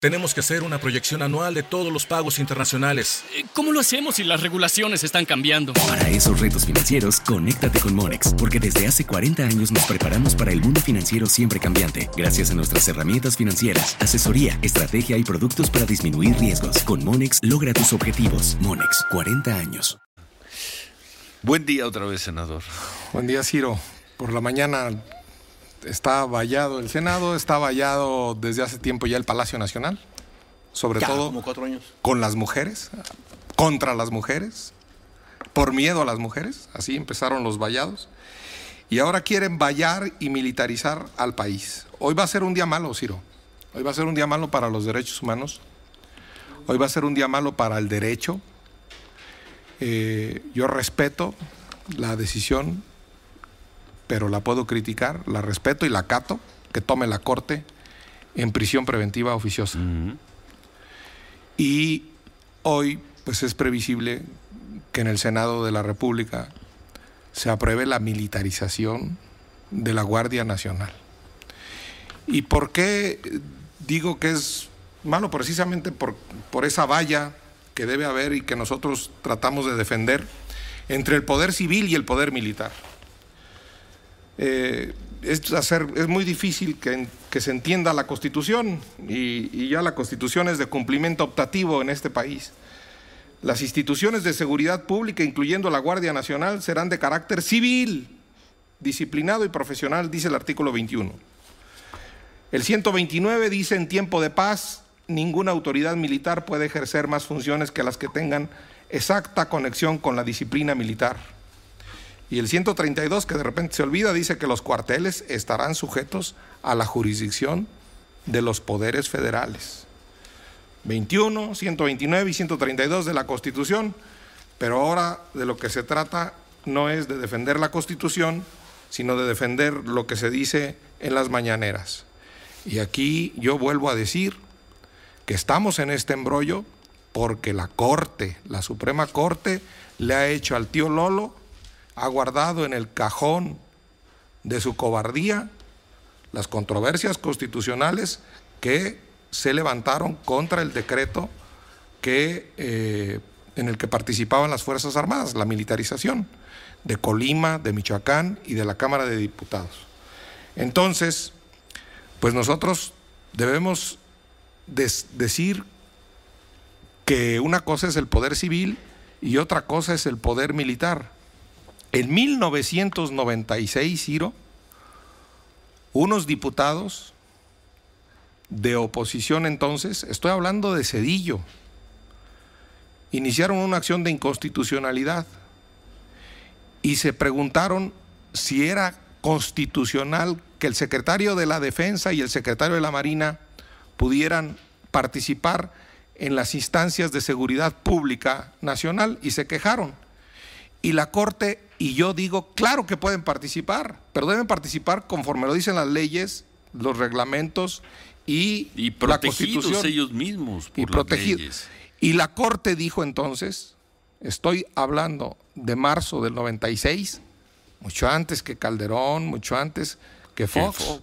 Tenemos que hacer una proyección anual de todos los pagos internacionales. ¿Cómo lo hacemos si las regulaciones están cambiando? Para esos retos financieros, conéctate con Monex, porque desde hace 40 años nos preparamos para el mundo financiero siempre cambiante, gracias a nuestras herramientas financieras, asesoría, estrategia y productos para disminuir riesgos. Con Monex, logra tus objetivos. Monex, 40 años. Buen día otra vez, senador. Buen día, Ciro. Por la mañana está vallado el Senado, está vallado desde hace tiempo ya el Palacio Nacional, sobre todo como 4 años. Con las mujeres, contra las mujeres, por miedo a las mujeres, así empezaron los vallados, y ahora quieren vallar y militarizar al país. Hoy va a ser un día malo, Ciro, hoy va a ser un día malo para los derechos humanos, hoy va a ser un día malo para el derecho. Yo respeto la decisión, pero la puedo criticar, la respeto y la acato, que tome la Corte en prisión preventiva oficiosa. Y hoy, pues es previsible que en el Senado de la República se apruebe la militarización de la Guardia Nacional. ¿Y por qué digo que es malo? Precisamente por esa valla que debe haber y que nosotros tratamos de defender entre el poder civil y el poder militar. Es muy difícil que se entienda la Constitución y ya la Constitución es de cumplimiento optativo en este país. Las instituciones de seguridad pública, incluyendo la Guardia Nacional, serán de carácter civil, disciplinado y profesional, dice el artículo 21. El 129 dice: en tiempo de paz, ninguna autoridad militar puede ejercer más funciones que las que tengan exacta conexión con la disciplina militar. Y el 132, que de repente se olvida, dice que los cuarteles estarán sujetos a la jurisdicción de los poderes federales. 21, 129 y 132 de la Constitución, pero ahora de lo que se trata no es de defender la Constitución, sino de defender lo que se dice en las mañaneras. Y aquí yo vuelvo a decir que estamos en este embrollo porque la Corte, la Suprema Corte, le ha hecho al tío Lolo, ha guardado en el cajón de su cobardía las controversias constitucionales que se levantaron contra el decreto en el que participaban las Fuerzas Armadas, la militarización de Colima, de Michoacán y de la Cámara de Diputados. Entonces, pues nosotros debemos decir que una cosa es el poder civil y otra cosa es el poder militar. En 1996, Ciro, unos diputados de oposición entonces, estoy hablando de Zedillo, iniciaron una acción de inconstitucionalidad y se preguntaron si era constitucional que el secretario de la Defensa y el secretario de la Marina pudieran participar en las instancias de seguridad pública nacional, y se quejaron. Y la Corte, y yo digo, claro que pueden participar, pero deben participar conforme lo dicen las leyes, los reglamentos y la Constitución. Ellos mismos por y las protegidos. leyes. Y la Corte dijo entonces, estoy hablando de marzo del 96, mucho antes que Calderón, mucho antes que Fox.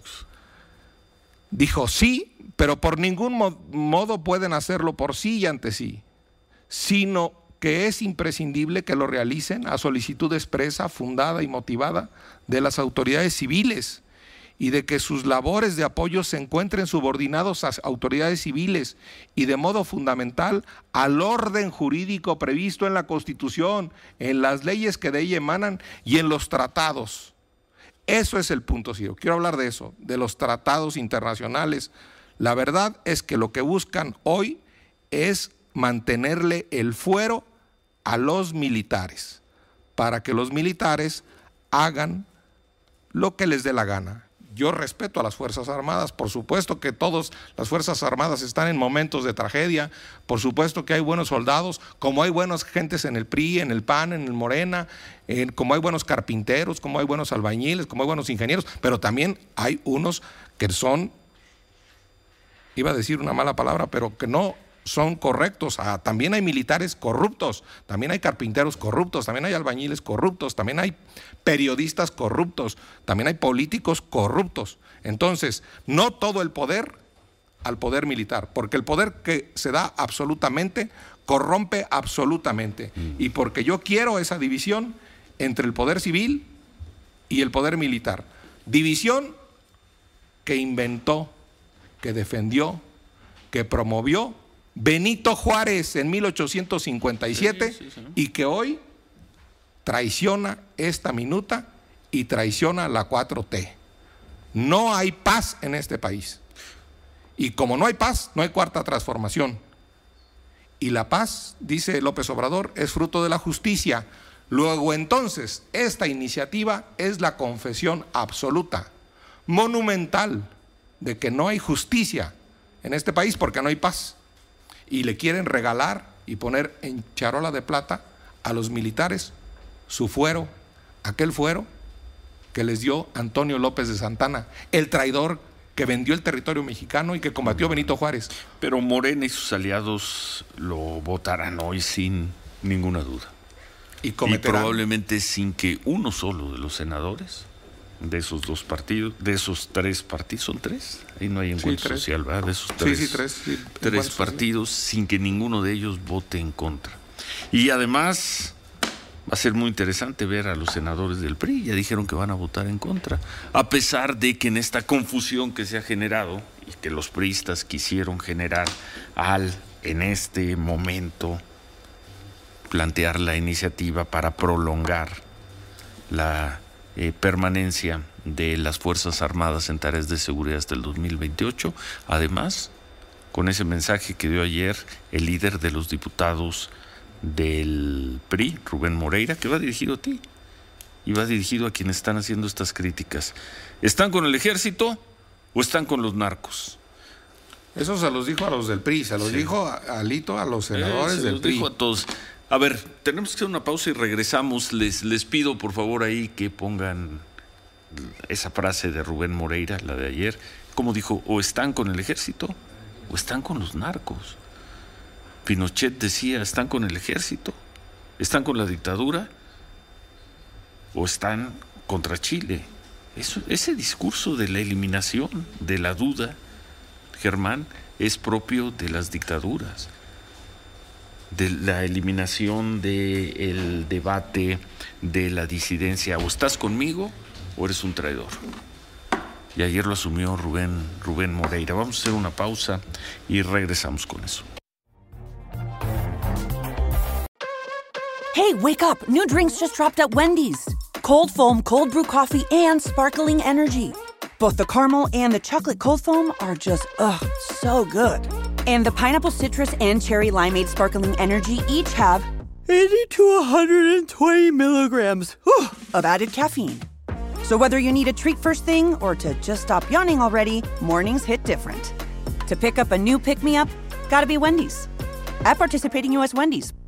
Dijo sí, pero por ningún modo pueden hacerlo por sí y ante sí, sino que es imprescindible que lo realicen a solicitud expresa, fundada y motivada de las autoridades civiles, y de que sus labores de apoyo se encuentren subordinados a autoridades civiles y de modo fundamental al orden jurídico previsto en la Constitución, en las leyes que de ella emanan y en los tratados. Eso es el punto, Ciro. Quiero hablar de eso, de los tratados internacionales. La verdad es que lo que buscan hoy es mantenerle el fuero a los militares, para que los militares hagan lo que les dé la gana. Yo respeto a las Fuerzas Armadas, por supuesto que todas las Fuerzas Armadas están en momentos de tragedia, por supuesto que hay buenos soldados, como hay buenas gentes en el PRI, en el PAN, en el Morena, como hay buenos carpinteros, como hay buenos albañiles, como hay buenos ingenieros, pero también hay unos que son, iba a decir una mala palabra, pero que no son correctos. También hay militares corruptos, también hay carpinteros corruptos, también hay albañiles corruptos, también hay periodistas corruptos, también hay políticos corruptos. Entonces, no todo el poder al poder militar, porque el poder que se da absolutamente corrompe absolutamente, y porque yo quiero esa división entre el poder civil y el poder militar. División que inventó, que defendió, que promovió Benito Juárez en 1857 y que hoy traiciona esta minuta y traiciona la 4T. No hay paz en este país. Y como no hay paz, no hay cuarta transformación. Y la paz, dice López Obrador, es fruto de la justicia. Luego entonces, esta iniciativa es la confesión absoluta, monumental, de que no hay justicia en este país porque no hay paz. Y le quieren regalar y poner en charola de plata a los militares su fuero, aquel fuero que les dio Antonio López de Santana, el traidor que vendió el territorio mexicano y que combatió Benito Juárez. Pero Morena y sus aliados lo votarán hoy sin ninguna duda. Y probablemente sin que uno solo de los senadores de esos dos partidos, de esos tres partidos, ¿son tres? Ahí no hay encuentro social, ¿verdad? De esos tres partidos, sin que ninguno de ellos vote en contra. Y además va a ser muy interesante ver a los senadores del PRI, ya dijeron que van a votar en contra, a pesar de que en esta confusión que se ha generado y que los priistas quisieron generar en este momento plantear la iniciativa para prolongar la permanencia de las Fuerzas Armadas en tareas de seguridad hasta el 2028, además con ese mensaje que dio ayer el líder de los diputados del PRI, Rubén Moreira, que va dirigido a ti y va dirigido a quienes están haciendo estas críticas. ¿Están con el ejército o están con los narcos? Eso se los dijo a los del PRI, se los dijo a Alito, a los senadores del PRI. Se los dijo a todos. A ver, tenemos que hacer una pausa y regresamos. Les pido por favor ahí que pongan esa frase de Rubén Moreira, la de ayer, como dijo, o están con el ejército o están con los narcos. Pinochet decía, ¿están con el ejército? ¿Están con la dictadura? ¿O están contra Chile? Ese discurso de la eliminación, de la duda, Germán, es propio de las dictaduras, de la eliminación del debate, de la disidencia. O estás conmigo o eres un traidor. Y ayer lo asumió Rubén Moreira. Vamos a hacer una pausa y regresamos con eso. Hey, wake up. New drinks just dropped at Wendy's. Cold foam, cold brew coffee, and sparkling energy. Both the caramel and the chocolate cold foam are just, so good. And the pineapple citrus and cherry limeade sparkling energy each have 80 to 120 milligrams of added caffeine. So whether you need a treat first thing or to just stop yawning already, mornings hit different. To pick up a new pick-me-up, gotta be Wendy's. At participating U.S. Wendy's.